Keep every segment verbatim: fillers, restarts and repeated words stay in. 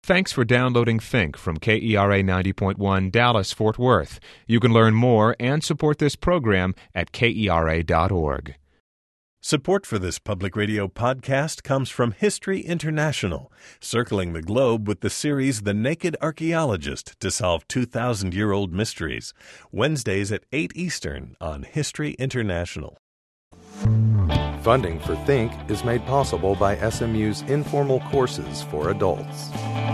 Thanks for downloading Think from K E R A ninety point one Dallas, Fort Worth. You can learn more and support this program at K E R A dot org. Support for this public radio podcast comes from History International, circling the globe with the series The Naked Archaeologist to solve two thousand year old mysteries. Wednesdays at eight Eastern on History International. Funding for Think is made possible by S M U's informal courses for adults.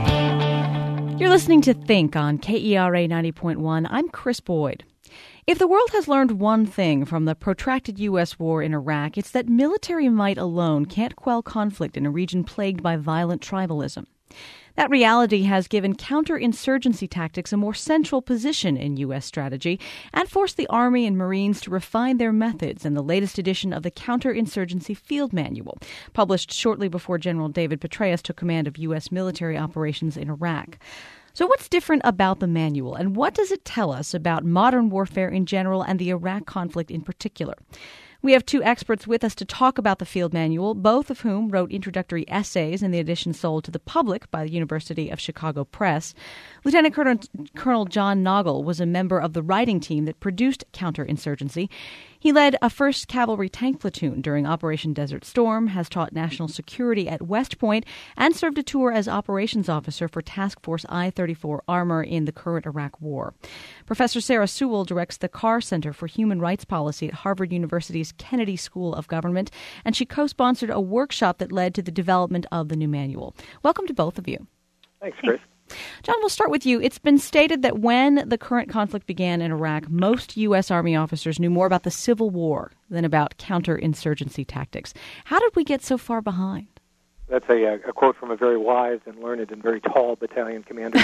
You're listening to Think on K E R A ninety point one. I'm Chris Boyd. If the world has learned one thing from the protracted U S war in Iraq, it's that military might alone can't quell conflict in a region plagued by violent tribalism. That reality has given counterinsurgency tactics a more central position in U S strategy and forced the Army and Marines to refine their methods in the latest edition of the Counterinsurgency Field Manual, published shortly before General David Petraeus took command of U S military operations in Iraq. So what's different about the manual, and what does it tell us about modern warfare in general and the Iraq conflict in particular? We have two experts with us to talk about the field manual, both of whom wrote introductory essays in the edition sold to the public by the University of Chicago Press. Lieutenant Colonel, Colonel John Noggle was a member of the writing team that produced Counterinsurgency. He led a first Cavalry tank platoon during Operation Desert Storm, has taught national security at West Point, and served a tour as operations officer for Task Force I thirty-four Armor in the current Iraq War. Professor Sarah Sewell directs the Carr Center for Human Rights Policy at Harvard University's Kennedy School of Government, and she co-sponsored a workshop that led to the development of the new manual. Welcome to both of you. Thanks, Chris. John, we'll start with you. It's been stated that when the current conflict began in Iraq, most U S. Army officers knew more about the Civil War than about counterinsurgency tactics. How did we get so far behind? That's a, a quote from a very wise and learned and very tall battalion commander.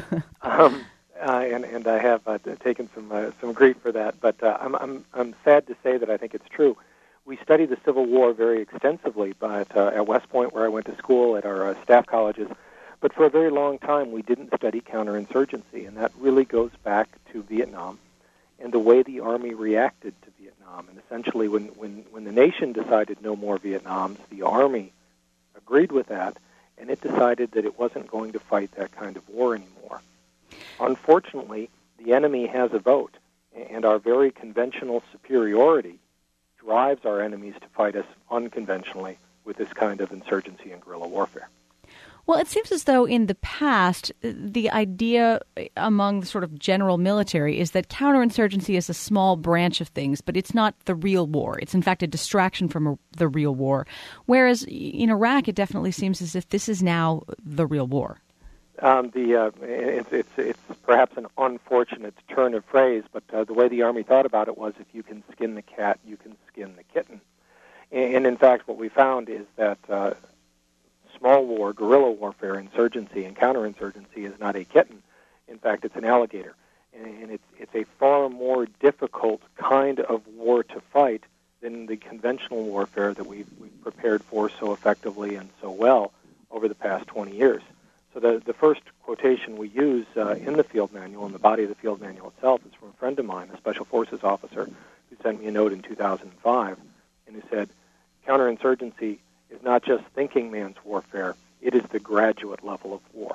um, uh, and, and I have uh, taken some uh, some grief for that, but uh, I'm, I'm I'm sad to say that I think it's true. We study the Civil War very extensively, but uh, at West Point, where I went to school, at our uh, staff colleges. But for a very long time, we didn't study counterinsurgency, and that really goes back to Vietnam and the way the Army reacted to Vietnam. And essentially, when, when, when the nation decided no more Vietnams, the Army agreed with that, and it decided that it wasn't going to fight that kind of war anymore. Unfortunately, the enemy has a vote, and our very conventional superiority drives our enemies to fight us unconventionally with this kind of insurgency and guerrilla warfare. Well, it seems as though in the past, the idea among the sort of general military is that counterinsurgency is a small branch of things, but it's not the real war. It's, in fact, a distraction from a, the real war. Whereas in Iraq, it definitely seems as if this is now the real war. Um, the uh, it's, it's, it's perhaps an unfortunate turn of phrase, but uh, the way the Army thought about it was if you can skin the cat, you can skin the kitten. And, and in fact, what we found is that uh, small war, guerrilla warfare, insurgency, and counterinsurgency is not a kitten. In fact, it's an alligator. And it's, it's a far more difficult kind of war to fight than the conventional warfare that we've, we've prepared for so effectively and so well over the past twenty years. So the, the first quotation we use uh, in the field manual, in the body of the field manual itself, is from a friend of mine, a special forces officer, who sent me a note in two thousand five, and who said, counterinsurgency is not just thinking man's warfare, it is the graduate level of war.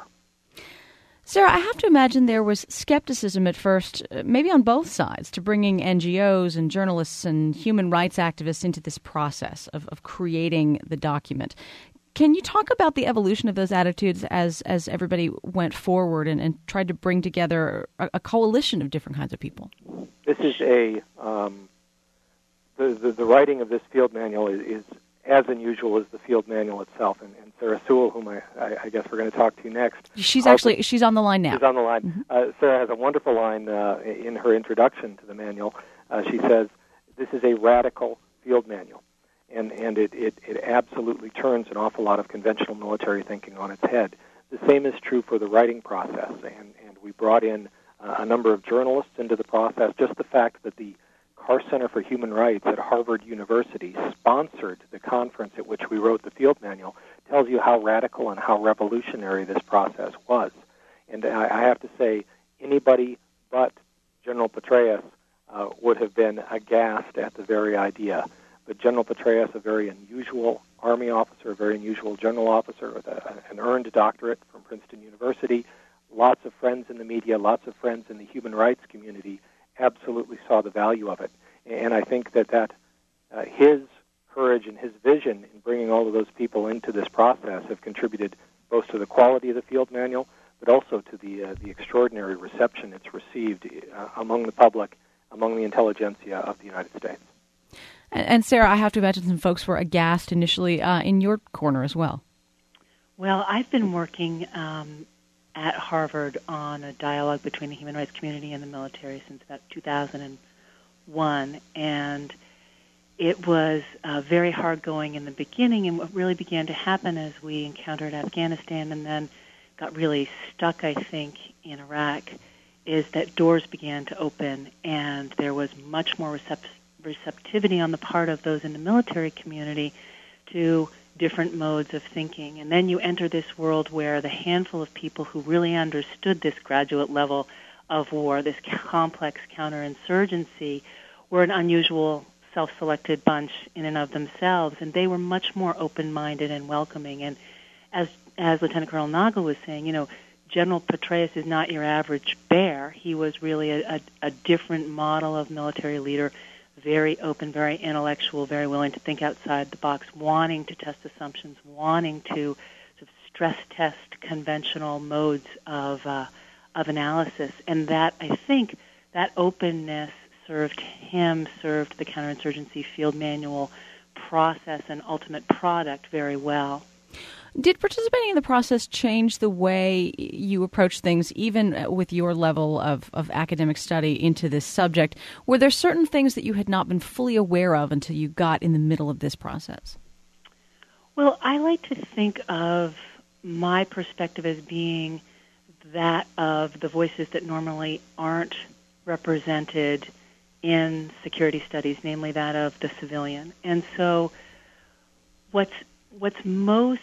Sarah, I have to imagine there was skepticism at first, maybe on both sides, to bringing N G Os and journalists and human rights activists into this process of, of creating the document. Can you talk about the evolution of those attitudes as, as everybody went forward and, and tried to bring together a, a coalition of different kinds of people? This is a, um, the, the, the writing of this field manual is, is as unusual as the field manual itself. And, and Sarah Sewell, whom I, I, I guess we're going to talk to next. She's actually, she's on the line now. She's on the line. Mm-hmm. Uh, Sarah has a wonderful line uh, in her introduction to the manual. Uh, she says, this is a radical field manual. And, and it, it, it absolutely turns an awful lot of conventional military thinking on its head. The same is true for the writing process. And, and we brought in uh, a number of journalists into the process. Just the fact that the Carr Center for Human Rights at Harvard University sponsored the conference at which we wrote the field manual tells you how radical and how revolutionary this process was. And I, I have to say, anybody but General Petraeus uh, would have been aghast at the very idea. But General Petraeus, a very unusual Army officer, a very unusual general officer with a, an earned doctorate from Princeton University, lots of friends in the media, lots of friends in the human rights community, absolutely saw the value of it. And I think that, that uh, his courage and his vision in bringing all of those people into this process have contributed both to the quality of the field manual, but also to the uh, the extraordinary reception it's received uh, among the public, among the intelligentsia of the United States. And, and Sarah, I have to imagine some folks were aghast initially uh, in your corner as well. Well, I've been working um, at Harvard on a dialogue between the human rights community and the military since about two thousand one, and it was uh, very hard going in the beginning, and what really began to happen as we encountered Afghanistan and then got really stuck, I think, in Iraq, is that doors began to open, and there was much more recept- receptivity on the part of those in the military community to different modes of thinking. And then you enter this world where the handful of people who really understood this graduate level of war, this complex counterinsurgency, were an unusual self-selected bunch in and of themselves, and they were much more open-minded and welcoming. And as as Lieutenant Colonel Nagel was saying, you know, General Petraeus is not your average bear. He was really a, a, a different model of military leader, very open, very intellectual, very willing to think outside the box, wanting to test assumptions, wanting to sort of stress test conventional modes of uh, of analysis. And that, I think, that openness served him, served the counterinsurgency field manual process and ultimate product very well. Did participating in the process change the way you approach things, even with your level of, of academic study into this subject? Were there certain things that you had not been fully aware of until you got in the middle of this process? Well, I like to think of my perspective as being that of the voices that normally aren't represented in security studies, namely that of the civilian. And so what's what's most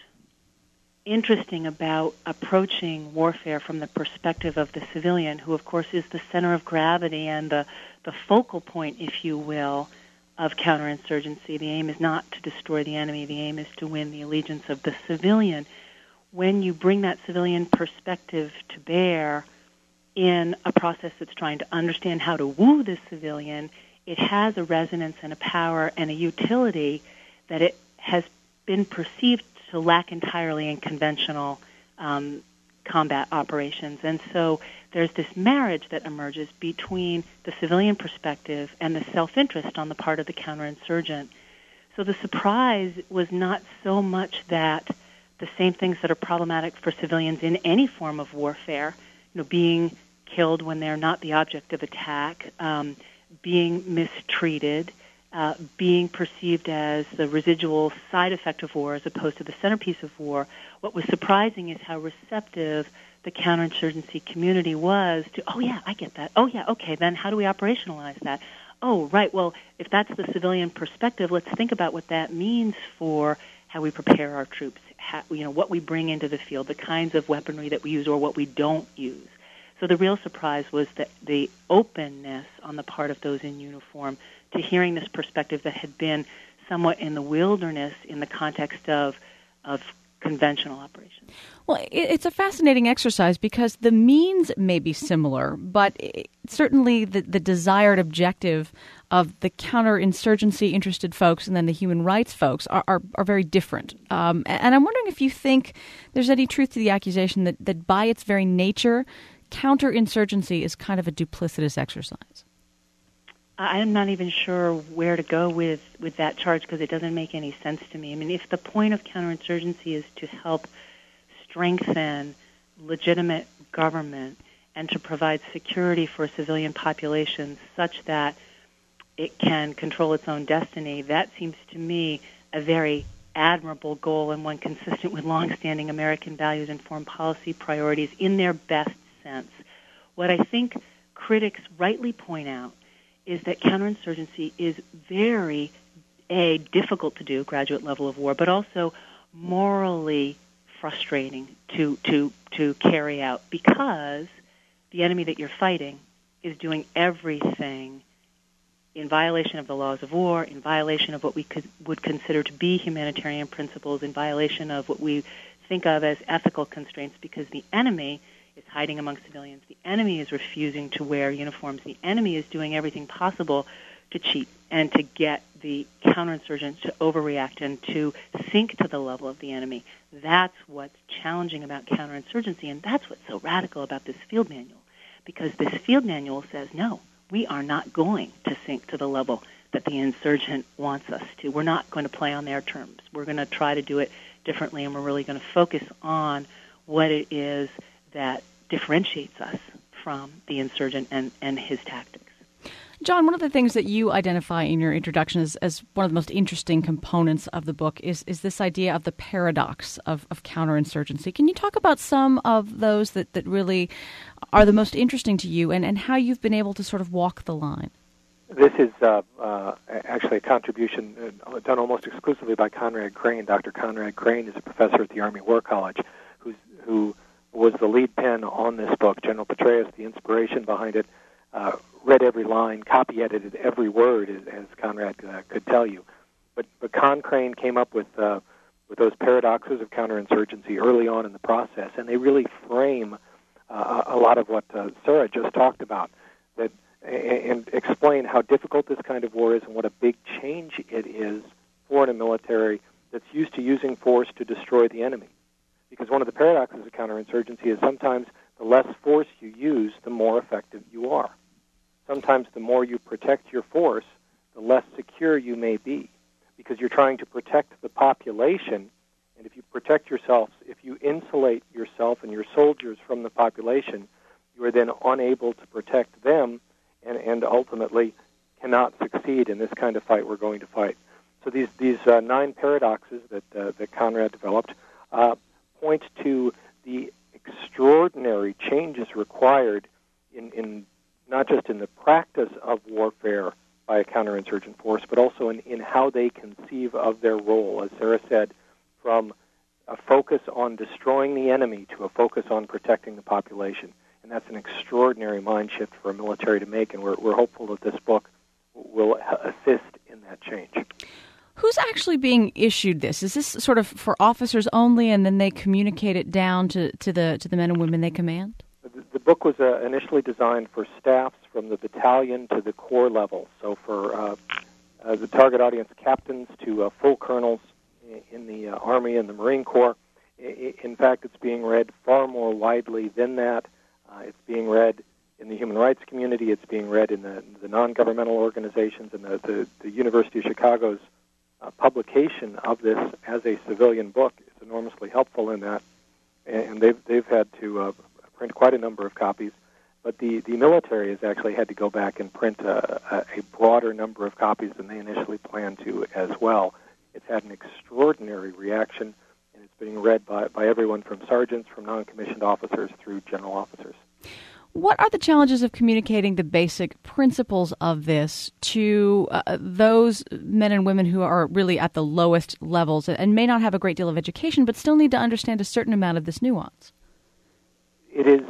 interesting about approaching warfare from the perspective of the civilian, who of course is the center of gravity and the, the focal point, if you will, of counterinsurgency. The aim is not to destroy the enemy. The aim is to win the allegiance of the civilian. When you bring that civilian perspective to bear in a process that's trying to understand how to woo the civilian, it has a resonance and a power and a utility that it has been perceived to lack entirely in conventional um, combat operations. And so there's this marriage that emerges between the civilian perspective and the self-interest on the part of the counterinsurgent. So the surprise was not so much that the same things that are problematic for civilians in any form of warfare, you know, being killed when they're not the object of attack, um, being mistreated, uh, being perceived as the residual side effect of war as opposed to the centerpiece of war. What was surprising is how receptive the counterinsurgency community was to, oh, yeah, I get that. Oh, yeah, okay, then how do we operationalize that? Oh, right, well, if that's the civilian perspective, let's think about what that means for how we prepare our troops, how, you know, what we bring into the field, the kinds of weaponry that we use or what we don't use. So the real surprise was that the openness on the part of those in uniform to hearing this perspective that had been somewhat in the wilderness in the context of of conventional operations. Well, it's a fascinating exercise because the means may be similar, but it, certainly the, the desired objective of the counterinsurgency interested folks and then the human rights folks are, are, are very different. Um, and I'm wondering if you think there's any truth to the accusation that, that by its very nature, counterinsurgency is kind of a duplicitous exercise. I'm not even sure where to go with, with that charge because it doesn't make any sense to me. I mean, if the point of counterinsurgency is to help strengthen legitimate government and to provide security for civilian populations such that it can control its own destiny, that seems to me a very admirable goal and one consistent with longstanding American values and foreign policy priorities in their best sense. What I think critics rightly point out is that counterinsurgency is very, A, difficult to do, graduate level of war, but also morally frustrating to, to, to carry out because the enemy that you're fighting is doing everything in violation of the laws of war, in violation of what we could, would consider to be humanitarian principles, in violation of what we think of as ethical constraints, because the enemy is hiding among civilians. The enemy is refusing to wear uniforms. The enemy is doing everything possible to cheat and to get the counterinsurgents to overreact and to sink to the level of the enemy. That's what's challenging about counterinsurgency, and that's what's so radical about this field manual, because this field manual says, no, we are not going to sink to the level that the insurgent wants us to. We're not going to play on their terms. We're going to try to do it differently, and we're really going to focus on what it is that differentiates us from the insurgent and, and his tactics. John, one of the things that you identify in your introduction as, as one of the most interesting components of the book is, is this idea of the paradox of, of counterinsurgency. Can you talk about some of those that, that really are the most interesting to you and, and how you've been able to sort of walk the line? This is uh, uh, actually a contribution uh, done almost exclusively by Conrad Crane. Doctor Conrad Crane is a professor at the Army War College who's, who was the lead pen on this book. General Petraeus, the inspiration behind it, uh, read every line, copy-edited every word, as, as Conrad uh, could tell you. But, but Con Crane came up with uh, with those paradoxes of counterinsurgency early on in the process, and they really frame uh, a lot of what uh, Sarah just talked about, that and explain how difficult this kind of war is and what a big change it is for a military that's used to using force to destroy the enemy. Because one of the paradoxes of counterinsurgency is sometimes the less force you use, the more effective you are. Sometimes the more you protect your force, the less secure you may be, because you're trying to protect the population, and if you protect yourself, if you insulate yourself and your soldiers from the population, you are then unable to protect them and, and ultimately cannot succeed in this kind of fight we're going to fight. So these, these uh, nine paradoxes that, uh, that Conrad developed uh, point to the extraordinary changes required in, in not just in the practice of warfare by a counterinsurgent force, but also in, in how they conceive of their role. As Sarah said, from a focus on destroying the enemy to a focus on protecting the population. And that's an extraordinary mind shift for a military to make, and we're, we're hopeful that this book will assist in that change. Who's actually being issued this? Is this sort of for officers only, and then they communicate it down to, to the to the men and women they command? The, the book was uh, initially designed for staffs from the battalion to the corps level, so for uh, uh, the target audience captains to uh, full colonels in the uh, Army and the Marine Corps. I, in fact, it's being read far more widely than that. Uh, it's being read in the human rights community. It's being read in the, the non-governmental organizations, and the, the, the University of Chicago's uh, publication of this as a civilian book is enormously helpful in that. And they've they've had to uh, print quite a number of copies. But the, the military has actually had to go back and print a, a broader number of copies than they initially planned to as well. It's had an extraordinary reaction, and it's being read by, by everyone from sergeants, from non-commissioned officers, through general officers. What are the challenges of communicating the basic principles of this to uh, those men and women who are really at the lowest levels and may not have a great deal of education but still need to understand a certain amount of this nuance? It is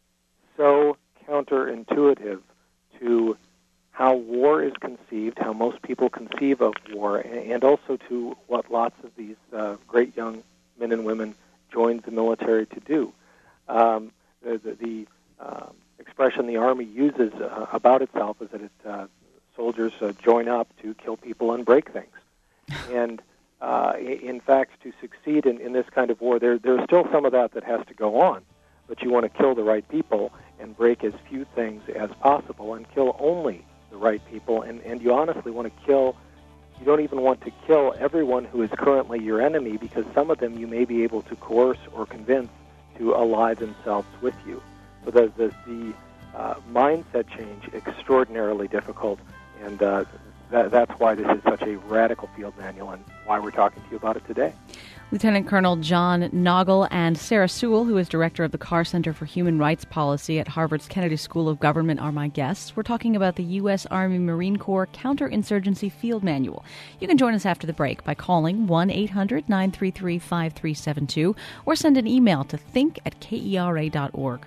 so counterintuitive to how war is conceived, how most people conceive of war, and also to what lots of these uh, great young men and women joined the military to do. Um, the the, the uh, expression the Army uses uh, about itself is that it, uh, soldiers uh, join up to kill people and break things. And uh, in fact, to succeed in, in this kind of war, there there's still some of that that has to go on. But you want to kill the right people and break as few things as possible and kill only the right people. And, and you honestly want to kill, you don't even want to kill everyone who is currently your enemy, because some of them you may be able to coerce or convince to ally themselves with you. So the, the, the uh, mindset change, extraordinarily difficult, and uh, that, that's why this is such a radical field manual and why we're talking to you about it today. Lieutenant Colonel John Nagl and Sarah Sewell, who is director of the Carr Center for Human Rights Policy at Harvard's Kennedy School of Government, are my guests. We're talking about the U S. Army Marine Corps Counterinsurgency Field Manual. You can join us after the break by calling one eight hundred nine three three five three seven two or send an email to think at K E R A dot org.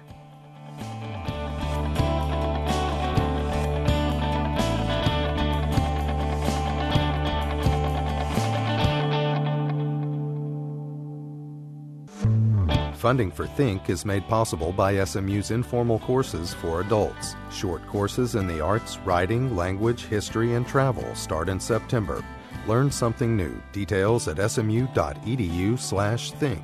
Funding for Think is made possible by S M U's informal courses for adults. Short courses in the arts, writing, language, history, and travel start in September. Learn something new. Details at smu.edu slash think.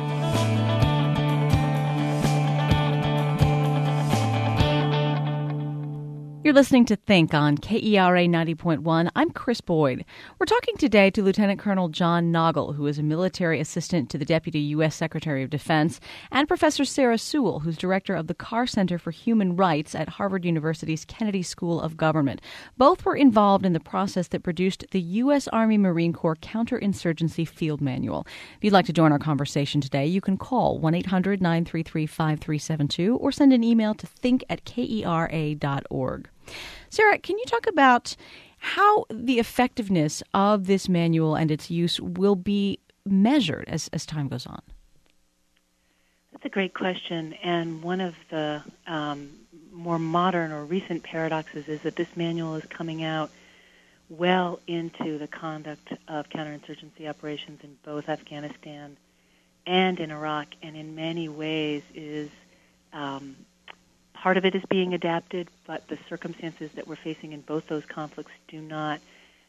You're listening to Think on K E R A ninety point one. I'm Chris Boyd. We're talking today to Lieutenant Colonel John Nagl, who is a military assistant to the Deputy U S Secretary of Defense, and Professor Sarah Sewell, who's director of the Carr Center for Human Rights at Harvard University's Kennedy School of Government. Both were involved in the process that produced the U S. Army Marine Corps Counterinsurgency Field Manual. If you'd like to join our conversation today, you can call one eight hundred nine three three five three seven two or send an email to think at k e r a dot org. Sarah, can you talk about how the effectiveness of this manual and its use will be measured as, as time goes on? That's a great question, and one of the um, more modern or recent paradoxes is that this manual is coming out well into the conduct of counterinsurgency operations in both Afghanistan and in Iraq, and in many ways is um, part of it is being adapted, but the circumstances that we're facing in both those conflicts do not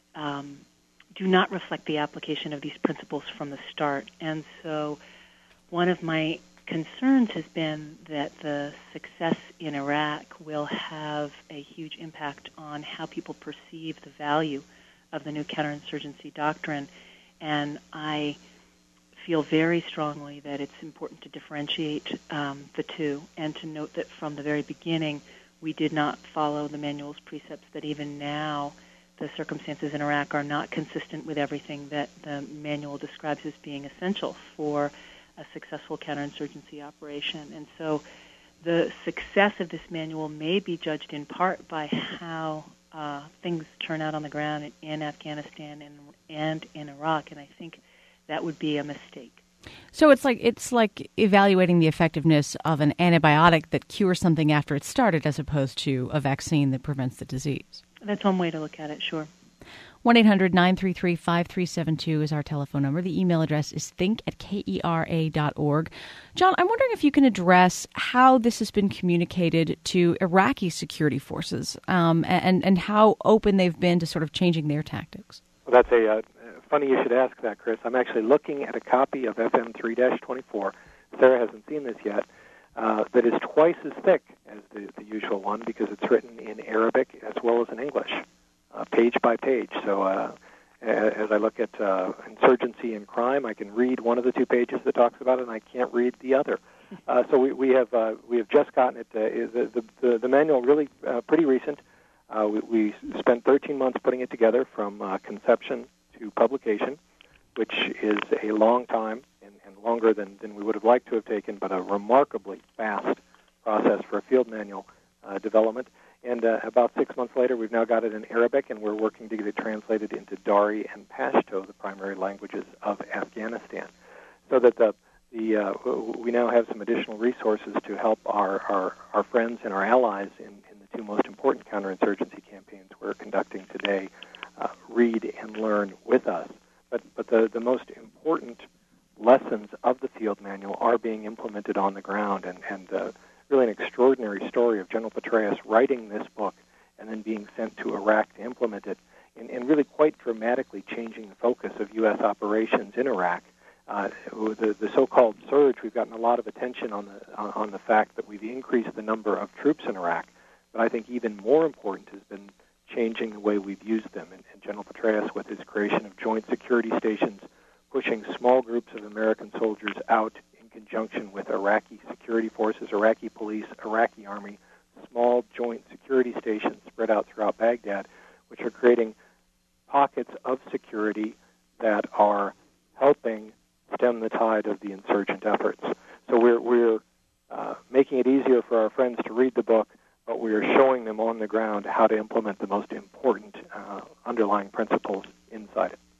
um, do not reflect the application of these principles from the start. And so one of my concerns has been that the success in Iraq will have a huge impact on how people perceive the value of the new counterinsurgency doctrine. And I feel very strongly that it's important to differentiate um, the two and to note that from the very beginning we did not follow the manual's precepts, that even now the circumstances in Iraq are not consistent with everything that the manual describes as being essential for a successful counterinsurgency operation. And so the success of this manual may be judged in part by how uh, things turn out on the ground in, in Afghanistan and, and in Iraq, and I think that would be a mistake. So it's like it's like evaluating the effectiveness of an antibiotic that cures something after it's started as opposed to a vaccine that prevents the disease. That's one way to look at it, sure. one eight hundred nine three three five three seven two is our telephone number. The email address is think at k e r a dot org. John, I'm wondering if you can address how this has been communicated to Iraqi security forces um, and, and how open they've been to sort of changing their tactics. Well, that's a... Uh, Funny you should ask that, Chris. I'm actually looking at a copy of F M three dash twenty-four. Sarah hasn't seen this yet. Uh, that is twice as thick as the, the usual one because it's written in Arabic as well as in English, uh, page by page. So uh, as I look at uh, insurgency and crime, I can read one of the two pages that talks about it, and I can't read the other. Uh, so we, we have uh, we have just gotten it. Uh, the, the, the manual really uh, pretty recent. Uh, we, we spent thirteen months putting it together from uh, conception to publication, which is a long time and, and longer than, than we would have liked to have taken, but a remarkably fast process for a field manual uh, development. And uh, about six months later, we've now got it in Arabic, and we're working to get it translated into Dari and Pashto, the primary languages of Afghanistan, so that the the uh, we now have some additional resources to help our, our, our friends and our allies in, in the two most important counterinsurgency campaigns we're conducting today Uh, read and learn with us. But but the, the most important lessons of the field manual are being implemented on the ground, and, and uh, really an extraordinary story of General Petraeus writing this book and then being sent to Iraq to implement it, and, and really quite dramatically changing the focus of U S operations in Iraq. Uh, the, the so-called surge, we've gotten a lot of attention on the on, on the fact that we've increased the number of troops in Iraq, but I think even more important has been changing the way we've used them. And, and General Petraeus, with his creation of joint security stations, pushing small groups of American soldiers out in conjunction with Iraqi security forces, Iraqi police, Iraqi army, small joint security stations spread out throughout Baghdad, which are creating pockets of security that are helping stem the tide of the insurgent efforts. So we're, we're uh, making it easier for our friends to read the book, but we are showing them on the ground how to implement the most important uh, underlying principles inside it.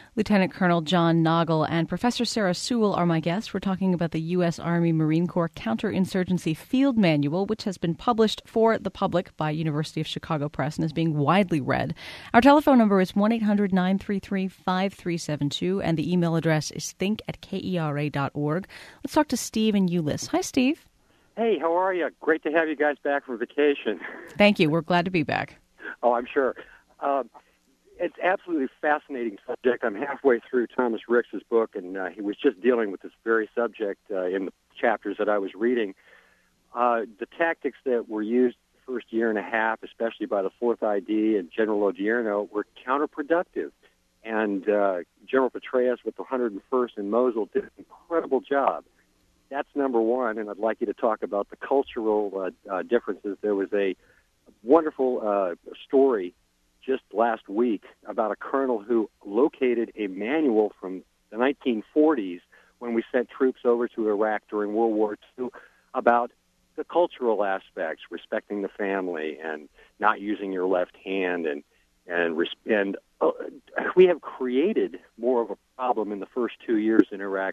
Lieutenant Colonel John Nagl and Professor Sarah Sewell are my guests. We're talking about the U S. Army Marine Corps Counterinsurgency Field Manual, which has been published for the public by University of Chicago Press and is being widely read. Our telephone number is one eight hundred nine three three five three seven two, and the email address is think at k e r a dot org. Let's talk to Steve in Euless. Hi, Steve. Hey, how are you? Great to have you guys back from vacation. Thank you. We're glad to be back. Oh, I'm sure. Um, it's absolutely fascinating subject. I'm halfway through Thomas Ricks' book, and uh, he was just dealing with this very subject uh, in the chapters that I was reading. Uh, the tactics that were used the first year and a half, especially by the fourth I D and General Odierno, were counterproductive. And uh, General Petraeus with the one hundred first in Mosul did an incredible job. That's number one, and I'd like you to talk about the cultural uh, uh, differences. There was a wonderful uh, story just last week about a colonel who located a manual from the nineteen forties when we sent troops over to Iraq during World War Two about the cultural aspects, respecting the family and not using your left hand. And and, and uh, we have created more of a problem in the first two years in Iraq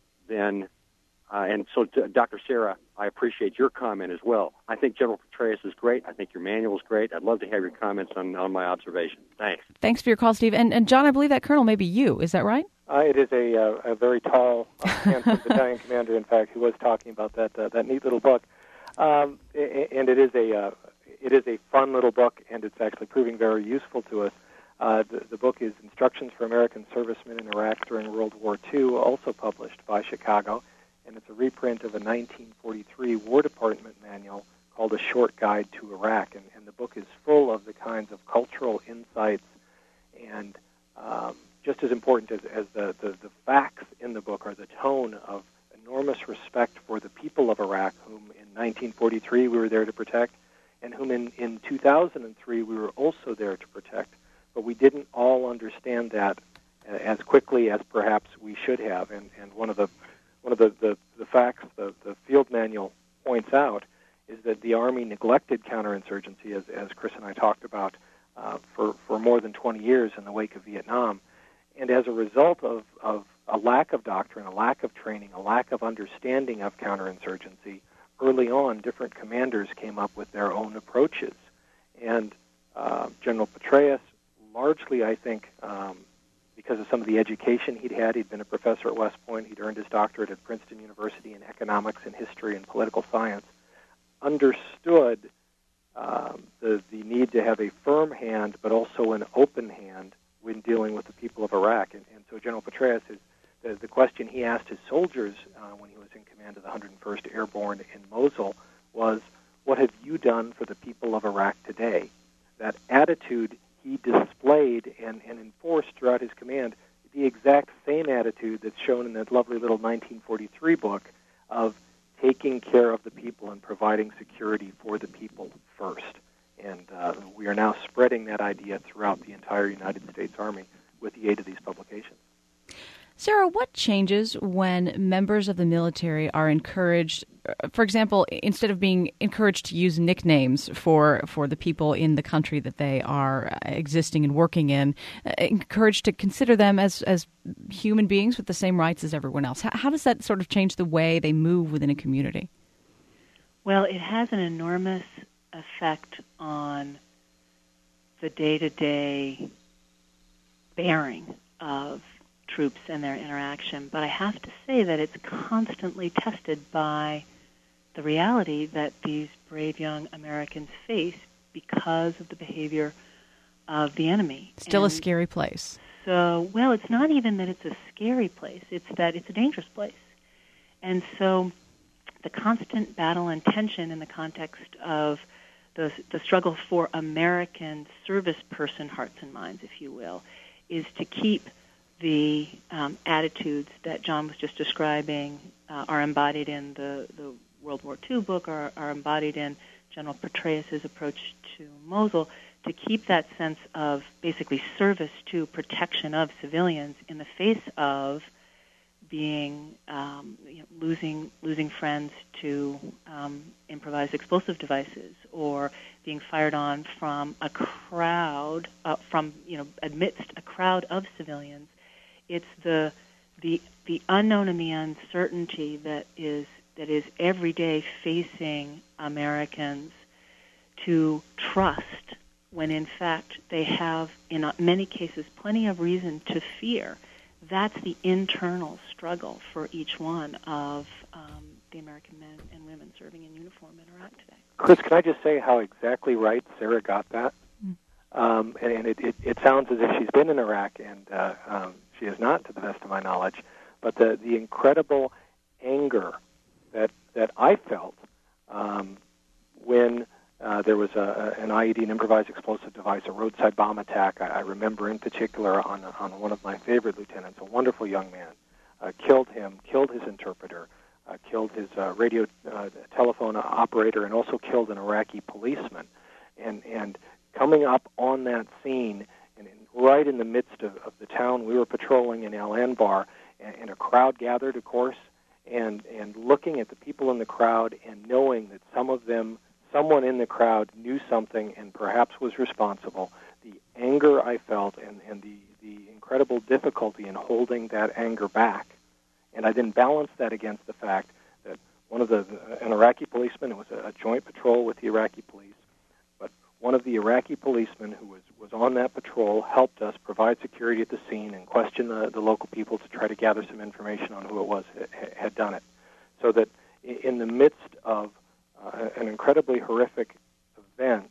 than Uh, and so, uh, Doctor Sarah, I appreciate your comment as well. I think General Petraeus is great. I think your manual is great. I'd love to have your comments on, on my observation. Thanks. Thanks for your call, Steve. And, and John, I believe that colonel may be you. Is that right? Uh, it is a, uh, a very tall, uh, handsome battalion commander, in fact, who was talking about that uh, that neat little book. Um, and it is a uh, it is a fun little book, and it's actually proving very useful to us. Uh, the, the book is Instructions for American Servicemen in Iraq During World War Two, also published by Chicago. And it's a reprint of a nineteen forty-three War Department manual called A Short Guide to Iraq. And, and the book is full of the kinds of cultural insights and um, just as important as, as the, the, the facts in the book are the tone of enormous respect for the people of Iraq, whom in nineteen forty-three we were there to protect, and whom in, in two thousand three we were also there to protect. But we didn't all understand that as quickly as perhaps we should have. And, and one of the One of the, the, the facts the, the field manual points out is that the Army neglected counterinsurgency, as, as Chris and I talked about, uh, for, for more than twenty years in the wake of Vietnam. And as a result of, of a lack of doctrine, a lack of training, a lack of understanding of counterinsurgency, early on different commanders came up with their own approaches. And uh, General Petraeus, largely, I think, um, because of some of the education he'd had. He'd been a professor at West Point. He'd earned his doctorate at Princeton University in economics and history and political science, understood um, the, the need to have a firm hand but also an open hand when dealing with the people of Iraq. And, and so General Petraeus, is, the, the question he asked his soldiers uh, when he was in command of the one hundred first Airborne in Mosul was, what have you done for the people of Iraq today? That attitude he displayed and, and enforced throughout his command the exact same attitude that's shown in that lovely little nineteen forty-three book of taking care of the people and providing security for the people first. And uh, we are now spreading that idea throughout the entire United States Army with the aid of these publications. Sarah, what changes when members of the military are encouraged, for example, instead of being encouraged to use nicknames for, for the people in the country that they are existing and working in, encouraged to consider them as, as human beings with the same rights as everyone else? How, how does that sort of change the way they move within a community? Well, it has an enormous effect on the day-to-day bearing of troops and their interaction, but I have to say that it's constantly tested by the reality that these brave young Americans face because of the behavior of the enemy. Still and a scary place. So, well, it's not even that it's a scary place, it's that it's a dangerous place. And so the constant battle and tension in the context of the, the struggle for American service person hearts and minds, if you will, is to keep the um, attitudes that John was just describing uh, are embodied in the, the World War Two book, are, are embodied in General Petraeus' approach to Mosul, to keep that sense of basically service to protection of civilians in the face of being um, you know, losing losing friends to um, improvised explosive devices, or being fired on from a crowd, uh, from you know amidst a crowd of civilians. it's the the the unknown and the uncertainty that is that is every day facing Americans to trust when in fact they have, in many cases, plenty of reason to fear. That's the internal struggle for each one of um, the American men and women serving in uniform in Iraq today. Chris, can I just say how exactly right Sarah got that? Mm. Um, and and it, it, it sounds as if she's been in Iraq, and uh, um, she has not, to the best of my knowledge. But the, the incredible anger that that I felt um, when uh, there was a, an I E D, an improvised explosive device, a roadside bomb attack. I, I remember in particular on on one of my favorite lieutenants, a wonderful young man, uh, killed him, killed his interpreter, uh, killed his uh, radio uh, telephone operator, and also killed an Iraqi policeman. And and coming up on that scene, and in, right in the midst of, of the town, we were patrolling in Al Anbar, and, and a crowd gathered, of course, and and looking at the people in the crowd and knowing that some of them, someone in the crowd knew something and perhaps was responsible, the anger I felt and, and the, the incredible difficulty in holding that anger back. And I then balanced that against the fact that one of the, an Iraqi policeman, it was a, a joint patrol with the Iraqi police, but one of the Iraqi policemen who was, was on that patrol helped us provide security at the scene and question the, the local people to try to gather some information on who it was that had done it. So that in the midst of uh, an incredibly horrific event,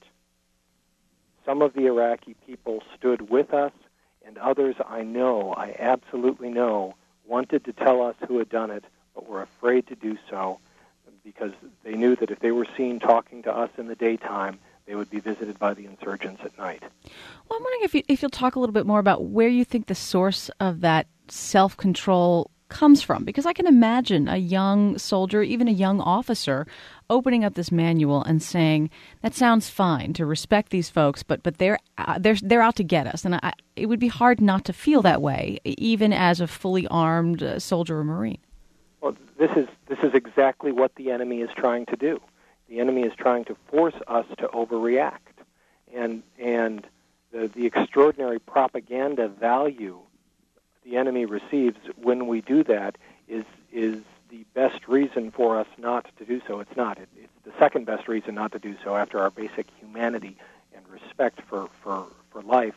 some of the Iraqi people stood with us, and others I know, I absolutely know, wanted to tell us who had done it, but were afraid to do so because they knew that if they were seen talking to us in the daytime, they would be visited by the insurgents at night. Well, I'm wondering if, you, if you'll talk a little bit more about where you think the source of that self-control comes from, because I can imagine a young soldier, even a young officer, opening up this manual and saying, "That sounds fine to respect these folks, but but they're uh, they're they're out to get us," and I, it would be hard not to feel that way, even as a fully armed uh, soldier or Marine. Well, this is this is exactly what the enemy is trying to do. The enemy is trying to force us to overreact, and and the the extraordinary propaganda value the enemy receives when we do that is is the best reason for us not to do so. It's not. It, it's the second best reason not to do so after our basic humanity and respect for, for, for life.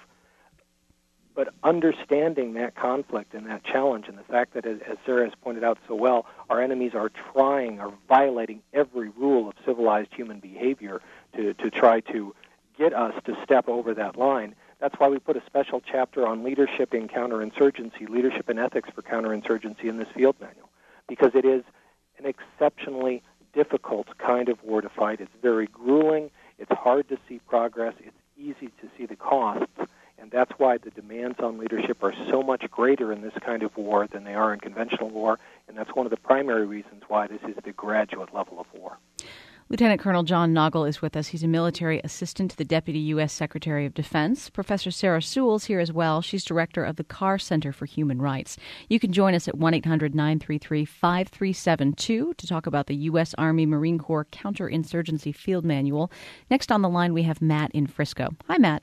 But understanding that conflict and that challenge and the fact that, as, as Sarah has pointed out so well, our enemies are trying, are violating every rule of civilized human behavior to, to try to get us to step over that line. That's why we put a special chapter on leadership in counterinsurgency, leadership and ethics for counterinsurgency in this field manual, because it is an exceptionally difficult kind of war to fight. It's very grueling. It's hard to see progress. It's easy to see the costs, and that's why the demands on leadership are so much greater in this kind of war than they are in conventional war, and that's one of the primary reasons why this is the graduate level of war. Lieutenant Colonel John Nagl is with us. He's a military assistant to the Deputy U S Secretary of Defense. Professor Sarah Sewell's here as well. She's director of the Carr Center for Human Rights. You can join us at one eight hundred nine three three five three seven two to talk about the U S. Army Marine Corps Counterinsurgency Field Manual. Next on the line, we have Matt in Frisco. Hi, Matt.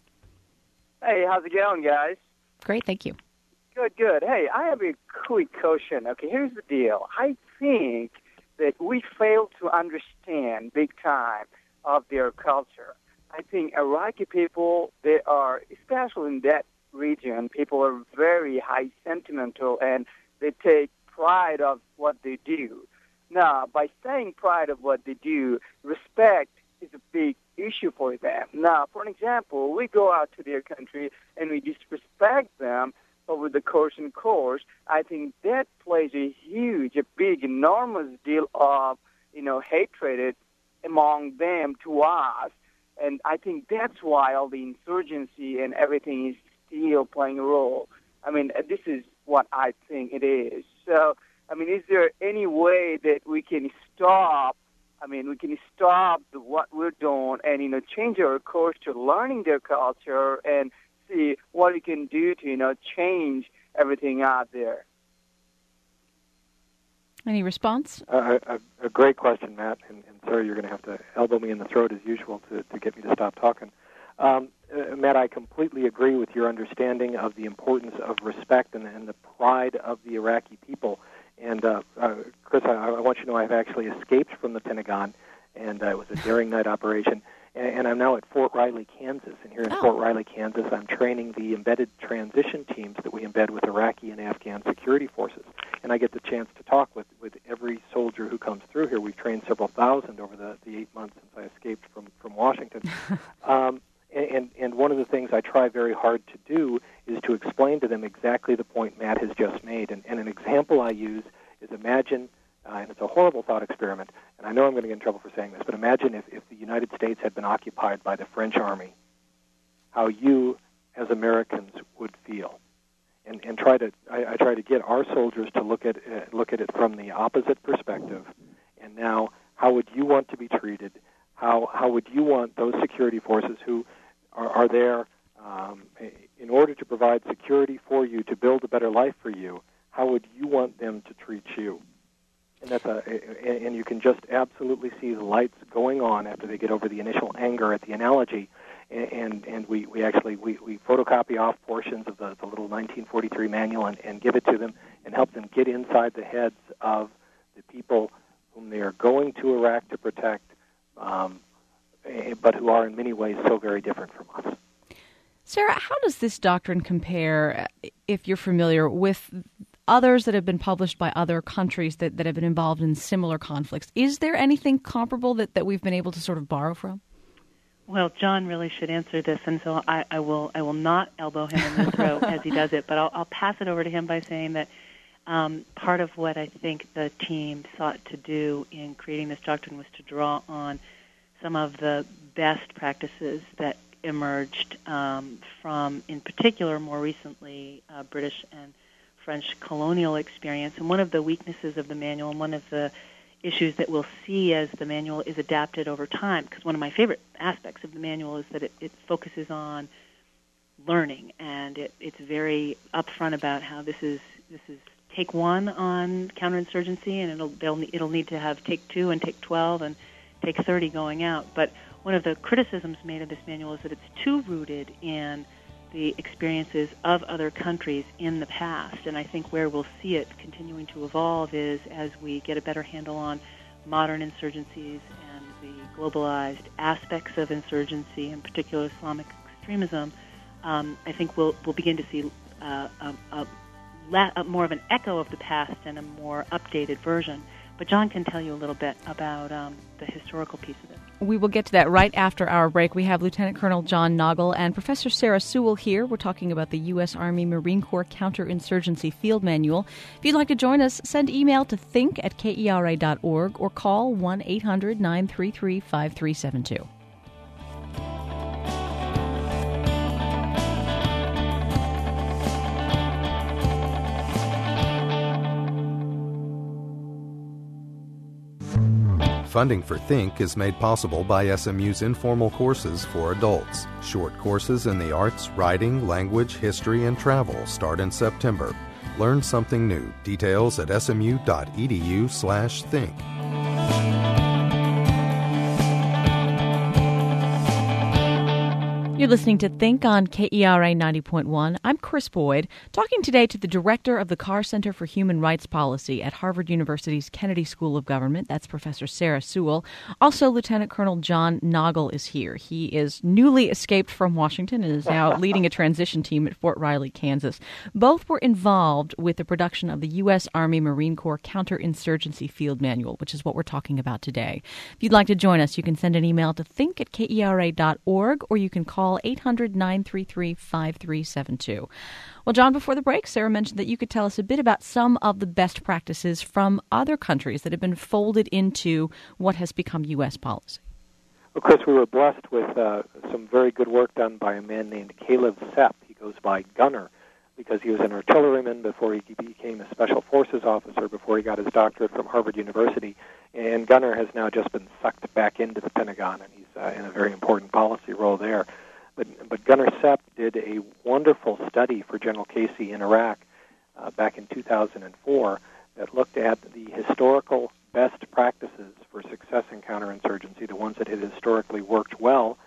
Hey, how's it going, guys? Great, thank you. Good, good. Hey, I have a quick question. Okay, here's the deal. I think that we fail to understand big time of their culture. I think Iraqi people, they are, especially in that region, people are very high sentimental and they take pride of what they do. Now, by saying pride of what they do, respect is a big issue for them. Now, for an example, we go out to their country and we disrespect them over the course and course. I think that plays a huge, a big, enormous deal of, you know, hatred among them to us. And I think that's why all the insurgency and everything is still playing a role. I mean, this is what I think it is. So, I mean, is there any way that we can stop, I mean, we can stop the, what we're doing and, you know, change our course to learning their culture and see what we can do to, you know, change everything out there? Any response? Uh, a, a great question, Matt. And, and sorry, you're going to have to elbow me in the throat as usual to, to get me to stop talking. Um, uh, Matt, I completely agree with your understanding of the importance of respect and, and the pride of the Iraqi people. And, uh, uh, Chris, I, I want you to know I've actually escaped from the Pentagon, and uh, it was a daring night operation. And, and I'm now at Fort Riley, Kansas. And here in Oh. Fort Riley, Kansas, I'm training the embedded transition teams that we embed with Iraqi and Afghan security forces. And I get the chance to talk with, with every soldier who comes through here. We've trained several thousand over the, the eight months since I escaped from, from Washington. um, and, and one of the things I try very hard to do is to explain to them exactly the point Matt has just made. And, and an example I use is imagine, uh, and it's a horrible thought experiment, and I know I'm going to get in trouble for saying this, but imagine if, if the United States had been occupied by the French army, how you as Americans would feel. And, and try to, I, I try to get our soldiers to look at uh, look at it from the opposite perspective. And now, how would you want to be treated? How how would you want those security forces who are, are there um, in order to provide security for you, to build a better life for you? How would you want them to treat you? And that's a, and you can just absolutely see the lights going on after they get over the initial anger at the analogy. And and we, we actually we, we photocopy off portions of the, the little nineteen forty-three manual and, and give it to them and help them get inside the heads of the people whom they are going to Iraq to protect, um, but who are in many ways so very different from us. Sarah, how does this doctrine compare, if you're familiar, with others that have been published by other countries that, that have been involved in similar conflicts? Is there anything comparable that, that we've been able to sort of borrow from? Well, John really should answer this, and so I, I will I will not elbow him in the throat as he does it, but I'll, I'll pass it over to him by saying that um, part of what I think the team sought to do in creating this doctrine was to draw on some of the best practices that emerged um, from, in particular, more recently, uh, British and French colonial experience. And one of the weaknesses of the manual, and one of the issues that we'll see as the manual is adapted over time, because one of my favorite aspects of the manual is that it, it focuses on learning, and it, it's very upfront about how this is this is take one on counterinsurgency, and it'll they'll, it'll need to have take two and take twelve and take thirty going out. But one of the criticisms made of this manual is that it's too rooted in the experiences of other countries in the past. And I think where we'll see it continuing to evolve is as we get a better handle on modern insurgencies and the globalized aspects of insurgency, in particular Islamic extremism. um, I think we'll we'll begin to see uh, a, a, la- a more of an echo of the past and a more updated version. But John can tell you a little bit about um, the historical piece of it. We will get to that right after our break. We have Lieutenant Colonel John Nagl and Professor Sarah Sewell here. We're talking about the U S. Army Marine Corps Counterinsurgency Field Manual. If you'd like to join us, send email to think at K E R A dot org or call one eight hundred nine three three five three seven two. Funding for Think is made possible by S M U's informal courses for adults. Short courses in the arts, writing, language, history, and travel start in September. Learn something new. Details at smu.edu slash think. You're listening to Think on K E R A ninety point one. I'm Chris Boyd, talking today to the director of the Carr Center for Human Rights Policy at Harvard University's Kennedy School of Government. That's Professor Sarah Sewell. Also, Lieutenant Colonel John Nagl is here. He is newly escaped from Washington and is now leading a transition team at Fort Riley, Kansas. Both were involved with the production of the U S. Army Marine Corps Counterinsurgency Field Manual, which is what we're talking about today. If you'd like to join us, you can send an email to think at K E R A dot org or you can call eight hundred nine three three five three seven two. Well, John, before the break, Sarah mentioned that you could tell us a bit about some of the best practices from other countries that have been folded into what has become U S policy. Well, Chris, we were blessed with uh, some very good work done by a man named Caleb Sepp. He goes by Gunner because he was an artilleryman before he became a special forces officer, before he got his doctorate from Harvard University. And Gunner has now just been sucked back into the Pentagon, and he's uh, in a very important policy role there. But, but Gunner Sepp did a wonderful study for General Casey in Iraq uh, back in two thousand four that looked at the historical best practices for success in counterinsurgency, the ones that had historically worked well, and,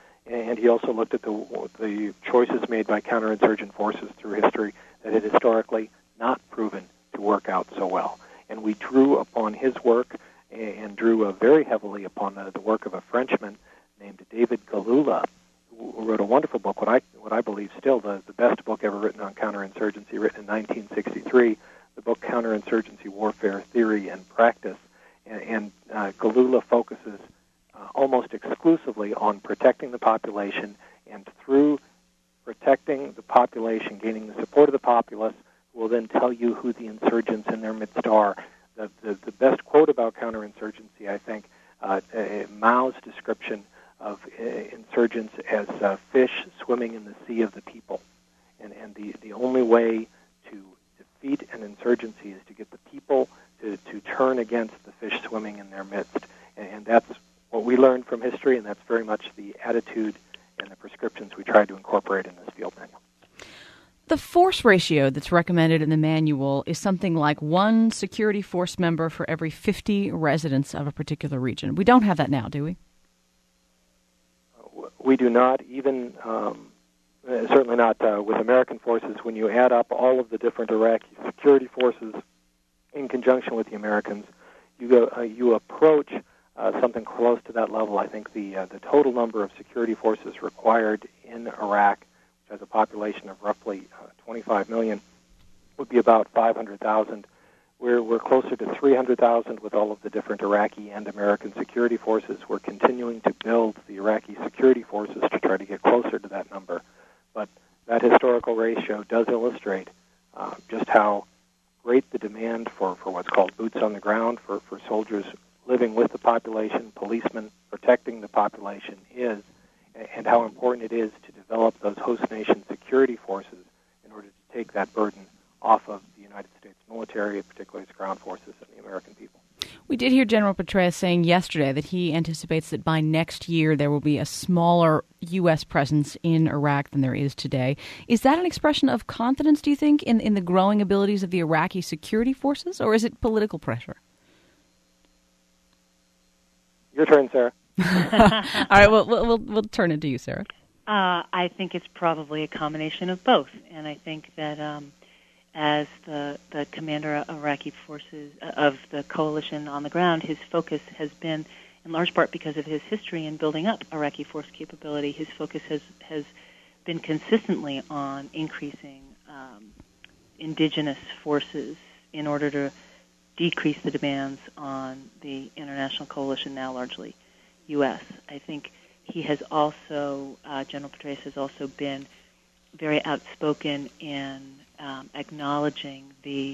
and he also looked at the the choices made by counterinsurgent forces through history that had historically not proven to work out so well. And we drew upon his work and drew uh, very heavily upon the, the work of a Frenchman named David Galula, who wrote a wonderful book, what I what I believe still the, the best book ever written on counterinsurgency, written in nineteen sixty-three, the book Counterinsurgency Warfare Theory and Practice. And, and uh, Galula focuses uh, almost exclusively on protecting the population, and through protecting the population, gaining the support of the populace, who will then tell you who the insurgents in their midst are. The, the, the best quote about counterinsurgency, I think, uh, uh, Mao's description of uh, insurgents as uh, fish swimming in the sea of the people. And, and the, the only way to defeat an insurgency is to get the people to, to turn against the fish swimming in their midst. And, and that's what we learned from history, and that's very much the attitude and the prescriptions we tried to incorporate in this field manual. The force ratio that's recommended in the manual is something like one security force member for every fifty residents of a particular region. We don't have that now, do we? We do not, even um, certainly not uh, with American forces. When you add up all of the different Iraqi security forces in conjunction with the Americans, you go, uh, you approach uh, something close to that level. I think the uh, the total number of security forces required in Iraq, which has a population of roughly uh, twenty-five million, would be about five hundred thousand. We're, we're closer to three hundred thousand with all of the different Iraqi and American security forces. We're continuing to build the Iraqi security forces to try to get closer to that number. But that historical ratio does illustrate uh, just how great the demand for, for what's called boots on the ground, for, for soldiers living with the population, policemen protecting the population is, and how important it is to develop those host nation security forces in order to take that burden off of the United States military, particularly its ground forces and the American people. We did hear General Petraeus saying yesterday that he anticipates that by next year there will be a smaller U S presence in Iraq than there is today. Is that an expression of confidence, do you think, in, in the growing abilities of the Iraqi security forces, or is it political pressure? Your turn, Sarah. All right, well, we'll, we'll turn it to you, Sarah. Uh, I think it's probably a combination of both, and I think that um, as the, the commander of Iraqi forces uh, of the coalition on the ground, his focus has been, in large part because of his history in building up Iraqi force capability, his focus has, has been consistently on increasing um, indigenous forces in order to decrease the demands on the international coalition, now largely U S. I think he has also, uh, General Petraeus has also been very outspoken in um, acknowledging the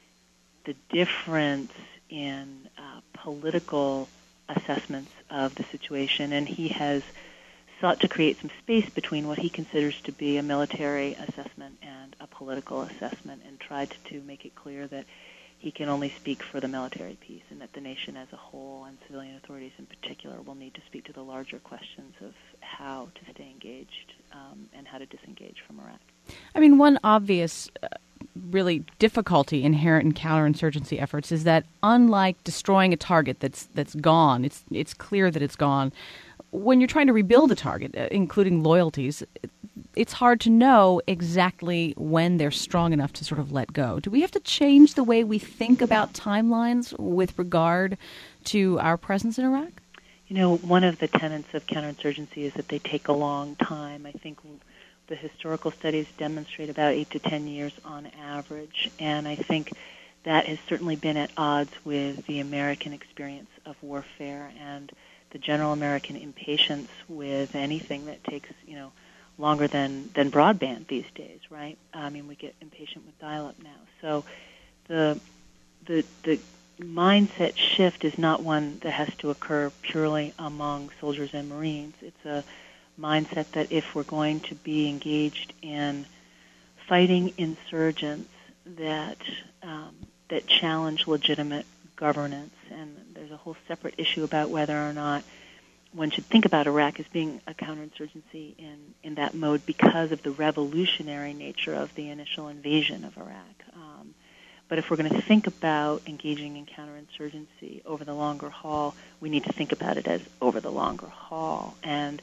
the difference in uh, political assessments of the situation, and he has sought to create some space between what he considers to be a military assessment and a political assessment, and tried to, to make it clear that he can only speak for the military piece, and that the nation as a whole, and civilian authorities in particular, will need to speak to the larger questions of how to stay engaged um, and how to disengage from Iraq. I mean, one obvious, uh, really difficulty inherent in counterinsurgency efforts is that, unlike destroying a target that's that's gone, it's it's clear that it's gone. When you're trying to rebuild a target, uh, including loyalties, it's hard to know exactly when they're strong enough to sort of let go. Do we have to change the way we think about timelines with regard to our presence in Iraq? You know, one of the tenets of counterinsurgency is that they take a long time. I think the historical studies demonstrate about eight to ten years on average, and I think that has certainly been at odds with the American experience of warfare and the general American impatience with anything that takes, you know, longer than, than broadband these days, right? I mean, we get impatient with dial-up now. So the the the mindset shift is not one that has to occur purely among soldiers and Marines. It's a mindset that if we're going to be engaged in fighting insurgents that um, that challenge legitimate governance, and there's a whole separate issue about whether or not one should think about Iraq as being a counterinsurgency in, in that mode because of the revolutionary nature of the initial invasion of Iraq. Um, but if we're going to think about engaging in counterinsurgency over the longer haul, we need to think about it as over the longer haul. And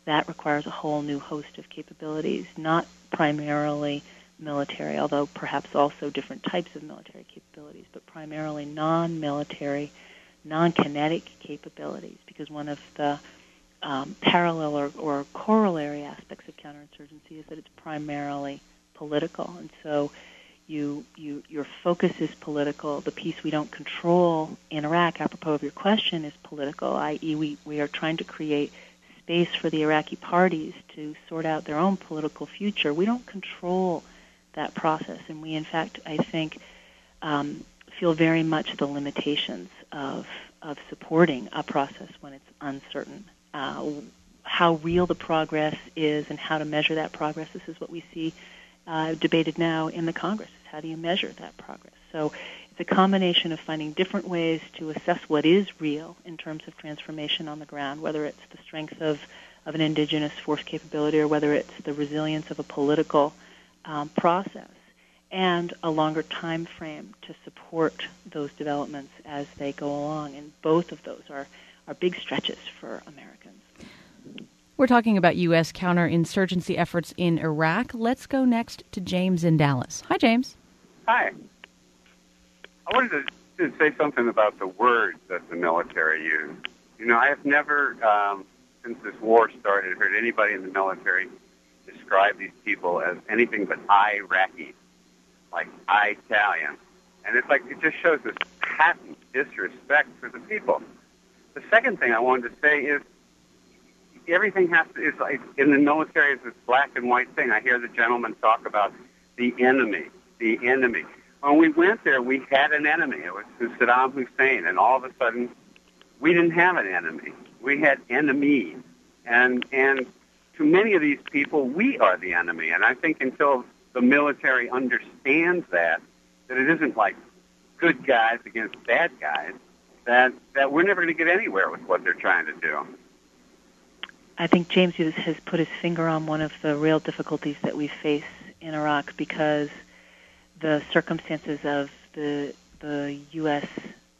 that requires a whole new host of capabilities, not primarily military, although perhaps also different types of military capabilities, but primarily non-military, non-kinetic capabilities, because one of the um, parallel or, or corollary aspects of counterinsurgency is that it's primarily political. And so you, you, your focus is political. The piece we don't control in Iraq, apropos of your question, is political, that is we, we are trying to create space for the Iraqi parties to sort out their own political future. We don't control that process, and we, in fact, I think, um, feel very much the limitations of of supporting a process when it's uncertain. Uh, how real the progress is and how to measure that progress, this is what we see uh, debated now in the Congress. How do you measure that progress? So it's a combination of finding different ways to assess what is real in terms of transformation on the ground, whether it's the strength of, of an indigenous force capability or whether it's the resilience of a political um, process, and a longer time frame to support those developments as they go along. And both of those are, are big stretches for Americans. We're talking about U S counterinsurgency efforts in Iraq. Let's go next to James in Dallas. Hi, James. Hi. I wanted to, to say something about the words that the military use. You know, I have never, um, since this war started, heard anybody in the military describe these people as anything but Iraqi, like Italian. And it's like, it just shows this patent disrespect for the people. The second thing I wanted to say is everything has to, is like, in the military, it's this black and white thing. I hear the gentleman talk about the enemy, the enemy. When we went there, we had an enemy. It was Saddam Hussein, and all of a sudden, we didn't have an enemy. We had enemies. And, and to many of these people, we are the enemy. And I think until the military understands that, that it isn't like good guys against bad guys, that, that we're never going to get anywhere with what they're trying to do. I think James has put his finger on one of the real difficulties that we face in Iraq, because the circumstances of the the U S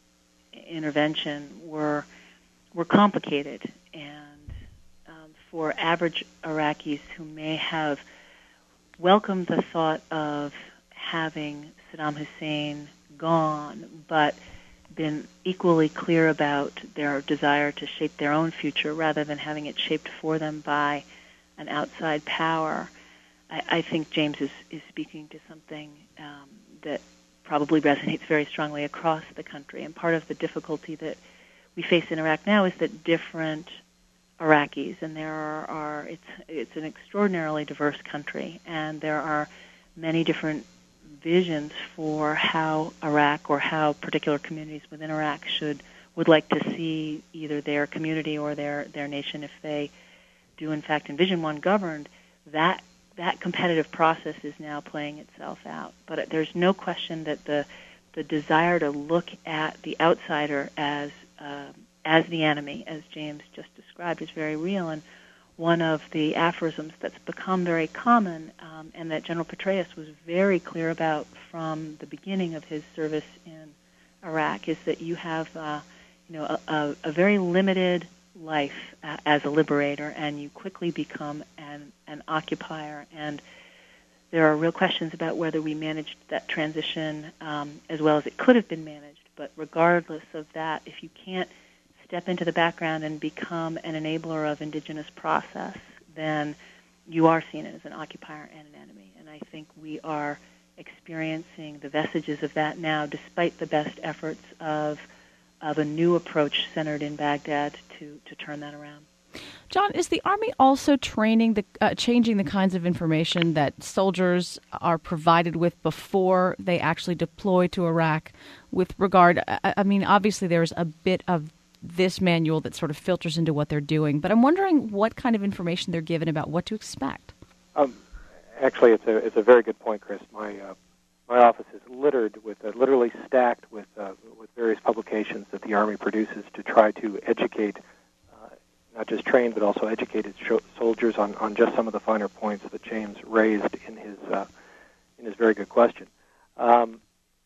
intervention were were complicated, and um, for average Iraqis who may have welcomed the thought of having Saddam Hussein gone, but been equally clear about their desire to shape their own future rather than having it shaped for them by an outside power, I, I think James is, is speaking to something um, that probably resonates very strongly across the country. And part of the difficulty that we face in Iraq now is that different Iraqis, and there are, are it's it's an extraordinarily diverse country, and there are many different visions for how Iraq or how particular communities within Iraq should would like to see either their community or their, their nation, if they do in fact envision one governed. That that competitive process is now playing itself out. But there's no question that the the desire to look at the outsider as uh, as the enemy, as James just described, is very real. And one of the aphorisms that's become very common, um, and that General Petraeus was very clear about from the beginning of his service in Iraq, is that you have, uh, you know, a, a, a very limited life uh, as a liberator, and you quickly become an, an occupier. And there are real questions about whether we managed that transition um, as well as it could have been managed. But regardless of that, if you can't step into the background and become an enabler of indigenous process, then you are seen as an occupier and an enemy. And I think we are experiencing the vestiges of that now, despite the best efforts of of a new approach centered in Baghdad to, to turn that around. John, is the Army also training the uh, changing the kinds of information that soldiers are provided with before they actually deploy to Iraq? With regard, I, I mean, obviously there's a bit of this manual that sort of filters into what they're doing, but I'm wondering what kind of information they're given about what to expect. Um, actually, it's a it's a very good point, Chris. My uh, my office is littered with, uh, literally stacked with uh, with various publications that the Army produces to try to educate, uh, not just train, but also educate its sh- soldiers on, on just some of the finer points that James raised in his uh, in his very good question. Um,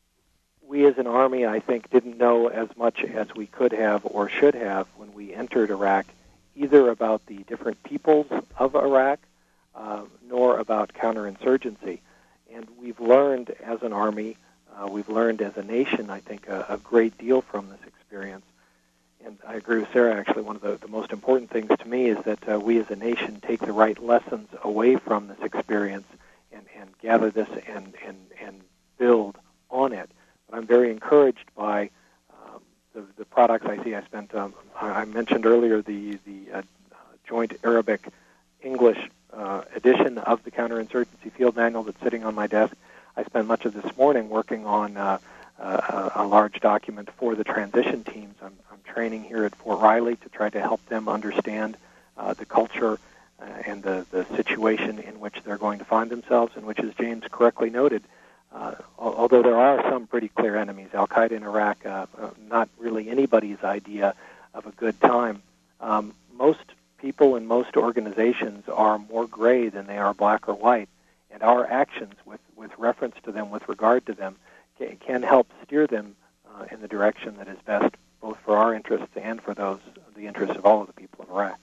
we as an Army, I think, didn't know as much as we could have or should have when we entered Iraq either about the different peoples of Iraq, uh, nor about counterinsurgency. And we've learned as an army, uh, we've learned as a nation, I think, a, a great deal from this experience. And I agree with Sarah, actually, one of the, the most important things to me is that uh, we as a nation take the right lessons away from this experience and, and gather this and, and, and build on it. But I'm very encouraged by um, the, the products I see. I spent, um, I mentioned earlier the, the uh, joint Arabic-English uh, edition of the Counterinsurgency Field Manual that's sitting on my desk. I spent much of this morning working on uh, uh, a large document for the transition teams. I'm, I'm training here at Fort Riley to try to help them understand uh, the culture uh, and the, the situation in which they're going to find themselves, and which, as James correctly noted, uh, although there are some pretty clear enemies, Al-Qaeda in Iraq, uh, uh, not really anybody's idea of a good time. Um, most people and most organizations are more gray than they are black or white, and our actions with, with reference to them, with regard to them, can, can help steer them uh, in the direction that is best, both for our interests and for those the interests of all of the people of Iraq.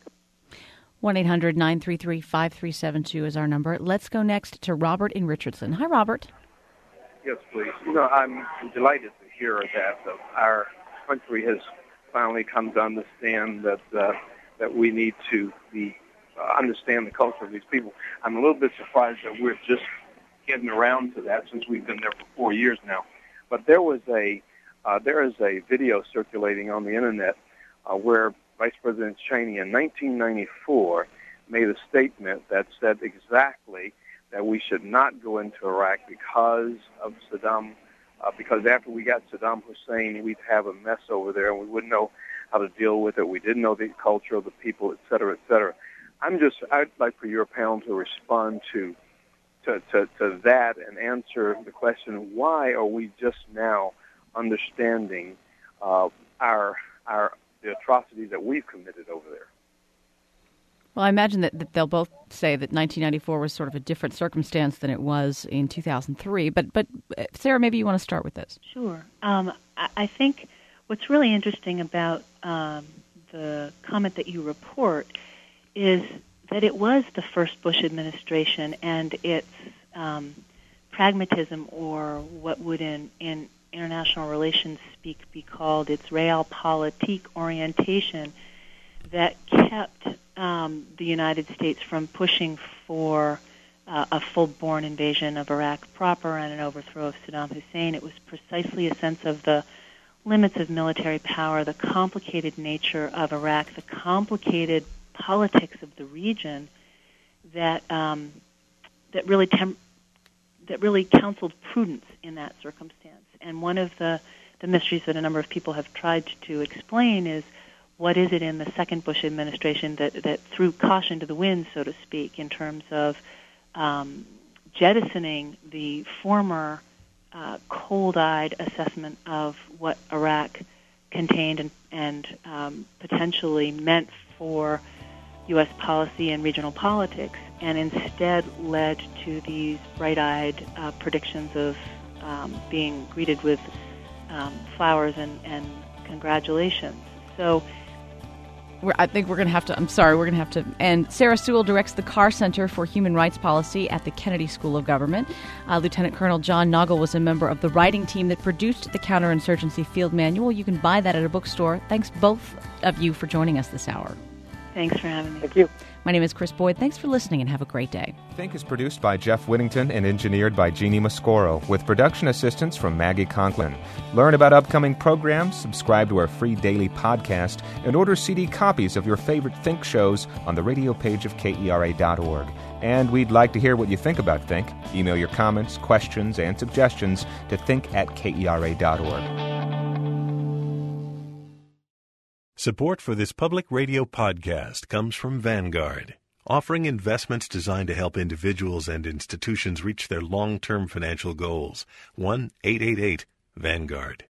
one eight hundred nine three three five three seven two is our number. Let's go next to Robert in Richardson. Hi, Robert. Yes, please. You know, I'm delighted to hear that uh, our country has finally come to understand that uh, that we need to be uh, understand the culture of these people. I'm a little bit surprised that we're just getting around to that since we've been there for four years now. But there was a uh, there is a video circulating on the internet uh, where Vice President Cheney in nineteen ninety-four made a statement that said exactly that we should not go into Iraq because of Saddam, uh, because after we got Saddam Hussein, we'd have a mess over there and we wouldn't know how to deal with it. We didn't know the culture of the people, et cetera, et cetera. I'm just, I'd like for your panel to respond to, to, to, to that and answer the question, why are we just now understanding uh, our, our, the atrocities that we've committed over there? Well, I imagine that, that they'll both say that nineteen ninety-four was sort of a different circumstance than it was in two thousand three. But, but Sarah, maybe you want to start with this. Sure. Um, I, I think what's really interesting about um, the comment that you report is that it was the first Bush administration and its um, pragmatism, or what would in, in international relations speak be called its realpolitik orientation, that kept um, the United States from pushing for uh, a full-born invasion of Iraq proper and an overthrow of Saddam Hussein. It was precisely a sense of the limits of military power, the complicated nature of Iraq, the complicated politics of the region that um, that really tem- that really counseled prudence in that circumstance. And one of the, the mysteries that a number of people have tried to explain is, what is it in the second Bush administration that, that threw caution to the wind, so to speak, in terms of um, jettisoning the former uh, cold-eyed assessment of what Iraq contained and, and um, potentially meant for U S policy and regional politics, and instead led to these bright-eyed uh, predictions of um, being greeted with um, flowers and, and congratulations. So We're, I think we're going to have to, I'm sorry, we're going to have to end. Sarah Sewell directs the Carr Center for Human Rights Policy at the Kennedy School of Government. Uh, Lieutenant Colonel John Noggle was a member of the writing team that produced the Counterinsurgency Field Manual. You can buy that at a bookstore. Thanks both of you for joining us this hour. Thanks for having me. Thank you. My name is Chris Boyd. Thanks for listening and have a great day. Think is produced by Jeff Whittington and engineered by Jeannie Mascoro, with production assistance from Maggie Conklin. Learn about upcoming programs, subscribe to our free daily podcast, and order C D copies of your favorite Think shows on the radio page of K E R A dot org. And we'd like to hear what you think about Think. Email your comments, questions, and suggestions to think at K E R A dot org. Support for this public radio podcast comes from Vanguard, offering investments designed to help individuals and institutions reach their long-term financial goals. one eight eight eight Vanguard.